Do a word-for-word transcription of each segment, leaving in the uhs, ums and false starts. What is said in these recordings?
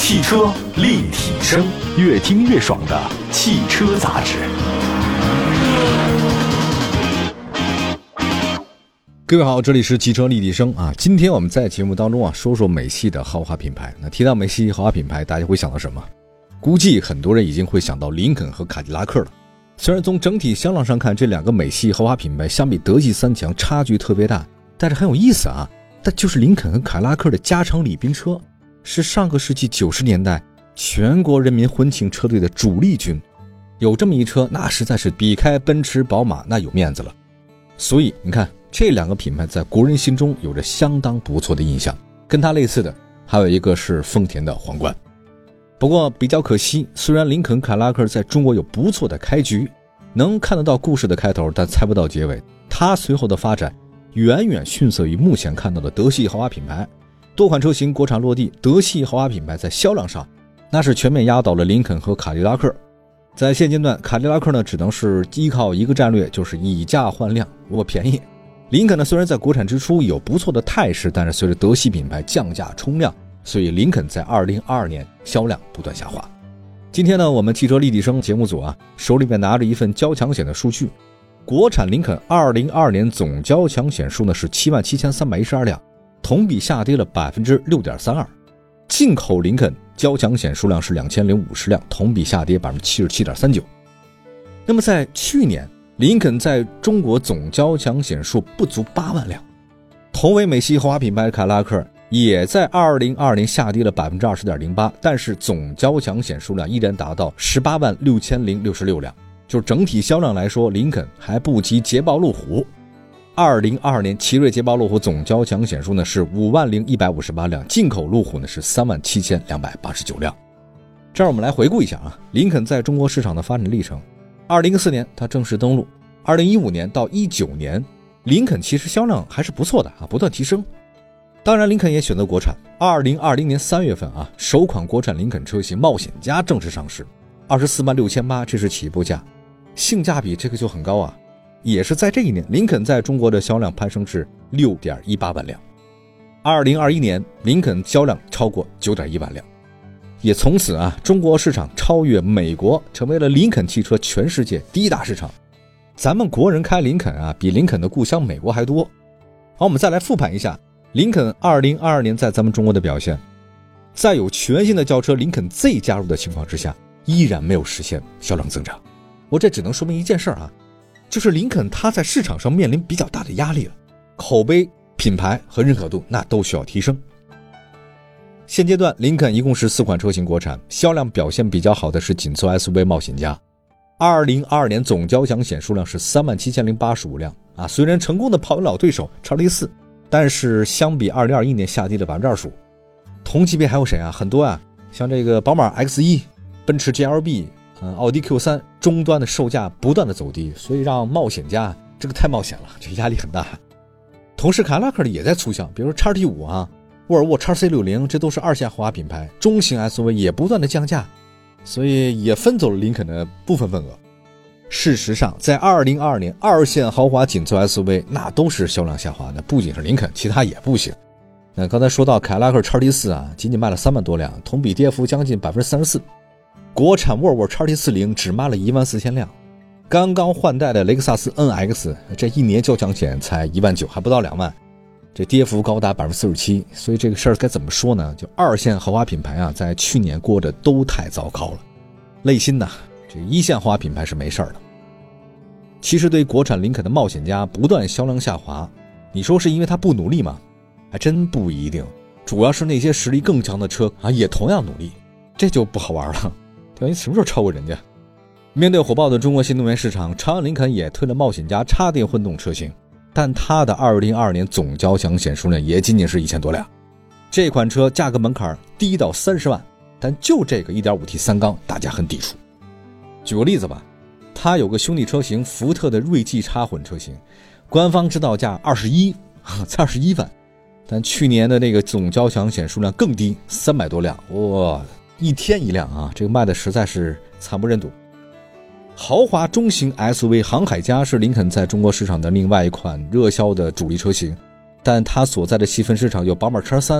汽车立体声，越听越爽的汽车杂志。 各位好，这里是汽车立体声啊。今天我们在节目当中啊，说说美系的豪华品牌。那提到美系豪华品牌，大家会想到什么？估计很多人已经会想到林肯和卡迪拉克了。虽然从整体销量上看，这两个美系豪华品牌相比德系三强差距特别大，但是很有意思啊。但就是林肯和凯迪拉克的加长礼宾车，是上个世纪九十年代全国人民婚庆车队的主力军。有这么一车，那实在是比开奔驰、宝马那有面子了。所以你看，这两个品牌在国人心中有着相当不错的印象。跟它类似的还有一个是丰田的皇冠。不过比较可惜，虽然林肯凯迪拉克在中国有不错的开局，能看得到故事的开头，但猜不到结尾。它随后的发展远远逊色于目前看到的德系豪华品牌。多款车型国产落地，德系豪华品牌在销量上那是全面压倒了林肯和卡迪拉克。在现阶段，卡迪拉克呢只能是依靠一个战略，就是以价换量，我便宜。林肯呢虽然在国产之初有不错的态势，但是随着德系品牌降价冲量，所以林肯在二零二二年销量不断下滑。今天呢，我们汽车立体声节目组啊，手里面拿着一份交强险的数据。国产林肯二零二二年总交强险数呢是七万七千三百一十二辆，同比下跌了 百分之六点三二。进口林肯交强险数量是两千零五十辆，同比下跌 百分之七十七点三九。那么在去年，林肯在中国总交强险数不足八万辆。同为美系豪华品牌的凯迪拉克也在二零二二年下跌了 百分之二十点零八， 但是总交强险数量依然达到十八万六千零六十六辆。就是整体销量来说，林肯还不及捷豹路虎。二零二二年奇瑞捷豹路虎总交强险数呢是五万零一百五十八辆，进口路虎呢是三万七千两百八十九辆。这儿我们来回顾一下啊，林肯在中国市场的发展历程。二零一四年它正式登陆，二零一五年到一九年，林肯其实销量还是不错的啊，不断提升。当然林肯也选择国产，二零二零年三月份啊，首款国产林肯车型冒险家正式上市，二十四万六千八，这是起步价，性价比这个就很高啊。也是在这一年，林肯在中国的销量攀升至 六点一八万辆。二零二一年林肯销量超过 九点一万辆，也从此啊，中国市场超越美国，成为了林肯汽车全世界第一大市场。咱们国人开林肯啊，比林肯的故乡美国还多。好，我们再来复盘一下林肯二零二二年在咱们中国的表现。在有全新的轿车林肯 Z 加入的情况之下，依然没有实现销量增长。我这只能说明一件事啊，就是林肯它在市场上面临比较大的压力了，口碑、品牌和认可度那都需要提升。现阶段林肯一共是四款车型国产，销量表现比较好的是紧凑 S U V 冒险家。二零二二年总交强险数量是三万七千零八十五辆啊，虽然成功的跑赢老对手叉 T 四，但是相比二零二一年下跌了 百分之二十五。 同级别还有谁啊？很多啊，像这个宝马 X 一、奔驰 G L B、嗯，奥迪 Q 三，终端的售价不断的走低，所以让冒险家这个太冒险了，这压力很大。同时凯迪拉克也在促销，比如说 X T 五 啊，沃尔沃 X C 六十， 这都是二线豪华品牌，中型 S U V 也不断的降价，所以也分走了林肯的部分份额。事实上在二零二二年，二线豪华紧凑 S U V 那都是销量下滑的，不仅是林肯，其他也不行。那刚才说到凯迪拉克 X T 四 啊，仅仅卖了三万多辆，同比跌幅将近 百分之三十四。国产沃尔沃 X T 四十 只卖了一万四千辆，刚刚换代的雷克萨斯 N X 这一年交强险才一万九，还不到两万，这跌幅高达 百分之四十七。 所以这个事儿该怎么说呢？就二线豪华品牌啊，在去年过得都太糟糕了，累心呐。这一线豪华品牌是没事儿的。其实对于国产林肯的冒险家不断销量下滑，你说是因为他不努力吗？还真不一定，主要是那些实力更强的车啊也同样努力，这就不好玩了。对，你什么时候超过人家？面对火爆的中国新能源市场，长安林肯也推了冒险家插电混动车型，但它的二零二二年总交强险数量也仅仅是一千多辆。这款车价格门槛低到三十万，但就这个 一点五 T 三缸大家很抵触。举个例子吧，它有个兄弟车型福特的锐际插混车型，官方指导价二十一，才二十一万，但去年的那个总交强险数量更低，三百多辆，哇，一天一辆啊，这个卖的实在是惨不忍睹。豪华中型 S U V 航海家是林肯在中国市场的另外一款热销的主力车型，但它所在的细分市场有宝马 X 三、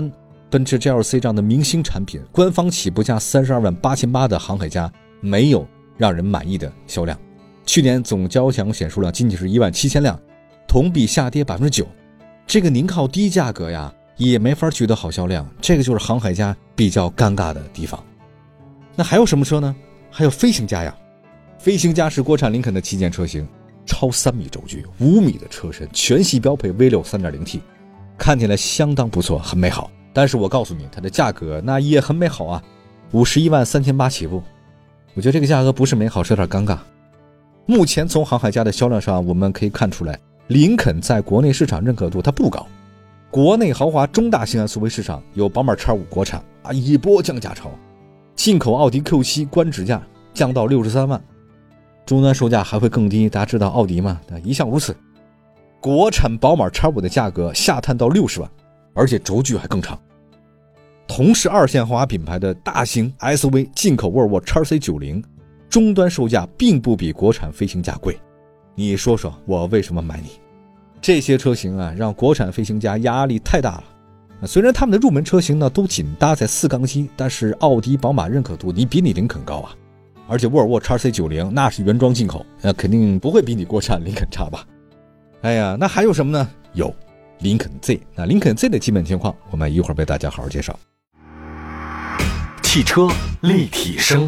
奔驰 G L C 这样的明星产品，官方起步价三十二万八千八的航海家没有让人满意的销量。去年总交强险数量仅仅是一万七千辆，同比下跌 百分之九。 这个您靠低价格呀也没法取得好销量，这个就是航海家比较尴尬的地方。那还有什么车呢？还有飞行家呀。飞行家是国产林肯的旗舰车型，超三米轴距，五米的车身，全系标配 V 六 三点零 T， 看起来相当不错，很美好。但是我告诉你，它的价格那也很美好啊，五十一万三千八起步。我觉得这个价格不是美好，是有点尴尬。目前从航海家的销量上我们可以看出来，林肯在国内市场认可度它不高。国内豪华中大型 S U V 市场有宝马 X 五 国产啊，一波降价潮，进口奥迪 Q 七 官指价降到六十三万，终端售价还会更低。大家知道奥迪嘛，一向如此。国产宝马 X 五 的价格下探到六十万，而且轴距还更长。同是二线豪华品牌的大型 S U V 进口沃尔沃 X C 九十， 终端售价并不比国产飞行家贵。你说说我为什么买你？这些车型啊，让国产飞行家压力太大了。虽然他们的入门车型呢都仅搭载四缸机，但是奥迪宝马认可度你比你林肯高啊。而且沃尔沃 X C 九十 那是原装进口，那肯定不会比你国产林肯差吧。哎呀，那还有什么呢？有林肯 Z。 那林肯 Z 的基本情况我们一会儿为大家好好介绍。 汽车立体声，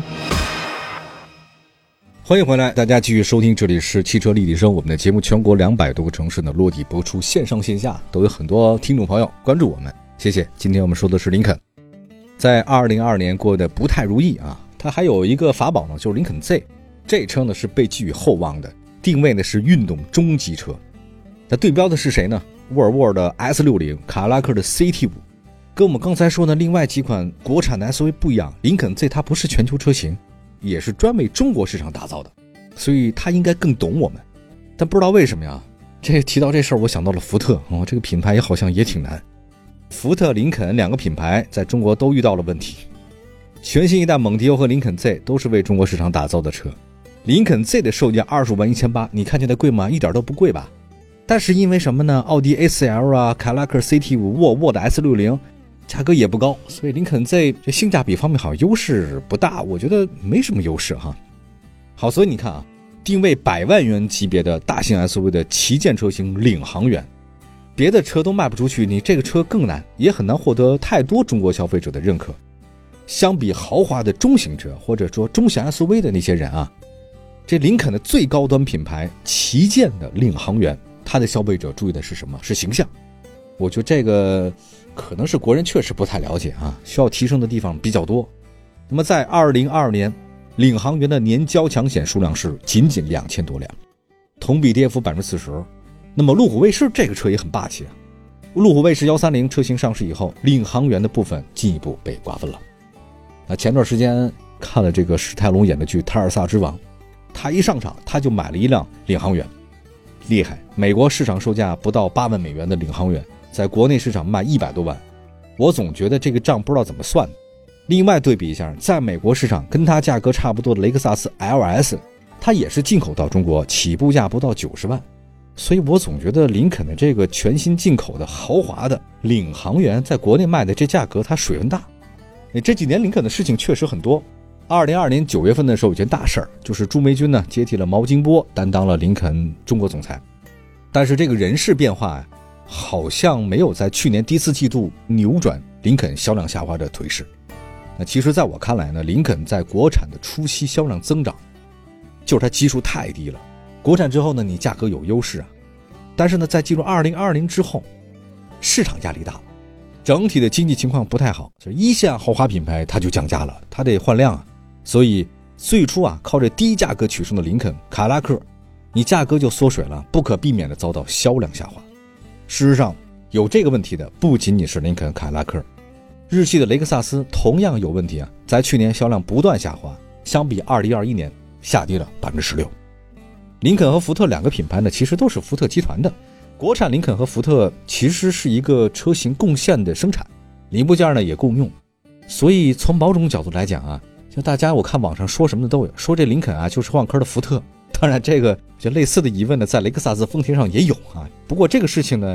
欢迎回来，大家继续收听，这里是汽车立体声。我们的节目全国两百多个城市呢落地播出，线上线下都有很多听众朋友关注我们，谢谢。今天我们说的是林肯，在二零二二年过得不太如意啊。它还有一个法宝呢，就是林肯 Z。 这车呢是被寄予厚望的，定位呢是运动中级车。那对标的是谁呢？沃尔沃的 S 六十， 卡拉克的 C T 五。 跟我们刚才说的另外几款国产的 S U V 不一样，林肯 Z 它不是全球车型，也是专为中国市场打造的，所以它应该更懂我们。但不知道为什么呀，这提到这事儿我想到了福特哦，这个品牌也好像也挺难。福特林肯两个品牌在中国都遇到了问题。全新一代蒙迪欧和林肯 Z 都是为中国市场打造的车，林肯 Z 的售价二十五万一千八，你看起来贵吗？一点都不贵吧。但是因为什么呢？奥迪 A 四 L 啊，凯拉克 C T 五， 沃尔沃的 S 六十价格也不高，所以林肯 Z 这性价比方面好像优势不大，我觉得没什么优势哈。好，所以你看啊，定位百万元级别的大型 S U V 的旗舰车型领航员，别的车都卖不出去，你这个车更难，也很难获得太多中国消费者的认可。相比豪华的中型车或者说中型 S U V 的那些人啊，这林肯的最高端品牌旗舰的领航员，它的消费者注意的是什么？是形象。我觉得这个可能是国人确实不太了解啊，需要提升的地方比较多。那么在二零二二年，领航员的年交强险数量是仅仅两千多辆，同比跌幅 百分之四十。 那么路虎卫士这个车也很霸气啊，路虎卫士一三零车型上市以后，领航员的部分进一步被瓜分了。那前段时间看了这个史泰龙演的剧《泰尔萨之王》，他一上场他就买了一辆领航员，厉害，美国市场售价不到八万美元的领航员在国内市场卖一百多万，我总觉得这个账不知道怎么算。另外对比一下，在美国市场跟它价格差不多的雷克萨斯 L S， 它也是进口到中国，起步价不到九十万。所以我总觉得林肯的这个全新进口的豪华的领航员在国内卖的这价格它水分大。这几年林肯的事情确实很多。二零二二年九月份的时候有件大事儿，就是朱梅君呢接替了毛金波，担当了林肯中国总裁。但是这个人事变化呀，好像没有在去年第四季度扭转林肯销量下滑的颓势。那其实在我看来呢，林肯在国产的初期销量增长，就是它基数太低了。国产之后呢，你价格有优势啊，但是呢，在进入二零二零之后，市场压力大，整体的经济情况不太好，所以一线豪华品牌它就降价了，它得换量啊。所以最初啊，靠着低价格取胜的林肯、卡拉克，你价格就缩水了，不可避免的遭到销量下滑。事实上，有这个问题的不仅仅是林肯、卡拉克，日系的雷克萨斯同样有问题啊，在去年销量不断下滑，相比二零二一年下跌了 百分之十六。林肯和福特两个品牌呢，其实都是福特集团的，国产林肯和福特其实是一个车型共线的生产，零部件呢也共用。所以从某种角度来讲啊，就大家我看网上说什么的都有，说这林肯啊就是换壳的福特。当然这个就类似的疑问呢，在雷克萨斯、丰田上也有啊。不过这个事情呢，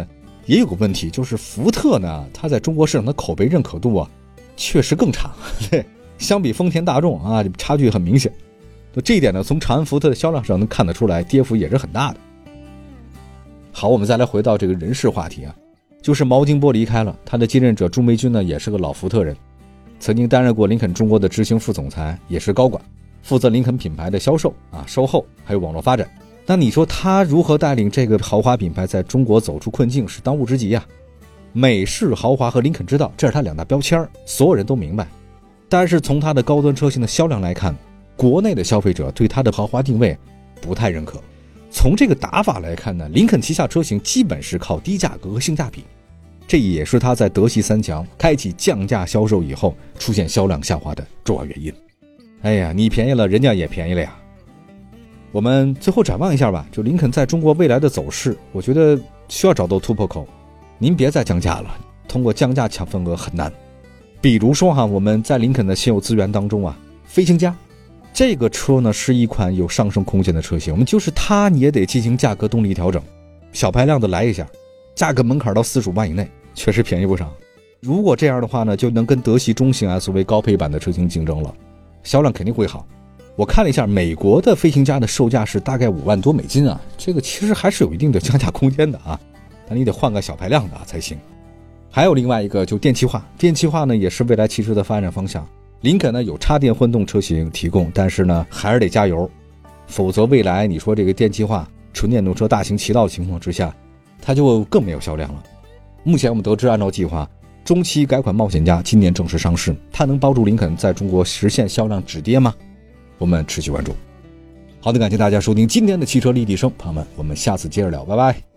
也有个问题，就是福特呢，它在中国市场的口碑认可度啊，确实更差，对，相比丰田大众啊，差距很明显。这一点呢，从长安福特的销量上能看得出来，跌幅也是很大的。好，我们再来回到这个人事话题啊，就是毛金波离开了，他的继任者朱梅君呢，也是个老福特人，曾经担任过林肯中国的执行副总裁，也是高管，负责林肯品牌的销售啊、售后还有网络发展。那你说他如何带领这个豪华品牌在中国走出困境，是当务之急啊。美式豪华和林肯之道，这是他两大标签，所有人都明白。但是从他的高端车型的销量来看，国内的消费者对他的豪华定位不太认可。从这个打法来看呢，林肯旗下车型基本是靠低价格和性价比，这也是他在德系三强开启降价销售以后出现销量下滑的重要原因。哎呀，你便宜了，人家也便宜了呀。我们最后展望一下吧，就林肯在中国未来的走势，我觉得需要找到突破口。您别再降价了，通过降价抢份额很难。比如说哈，我们在林肯的现有资源当中啊，飞行家这个车呢是一款有上升空间的车型，我们就是它你也得进行价格动力调整，小排量的来一下，价格门槛到四十五万以内，确实便宜不少。如果这样的话呢，就能跟德系中型 S U V 高配版的车型竞争了，销量肯定会好。我看了一下，美国的飞行家的售价是大概五万多美金啊，这个其实还是有一定的降价空间的啊，但你得换个小排量的才行。还有另外一个就电气化，电气化呢也是未来汽车的发展方向。林肯呢有插电混动车型提供，但是呢还是得加油，否则未来你说这个电气化纯电动车大行其道的情况之下，它就更没有销量了。目前我们得知，按照计划，中期改款冒险家今年正式上市，它能帮助林肯在中国实现销量止跌吗？我们持续关注。好的，感谢大家收听今天的汽车立体声，朋友们，我们下次接着聊，拜拜。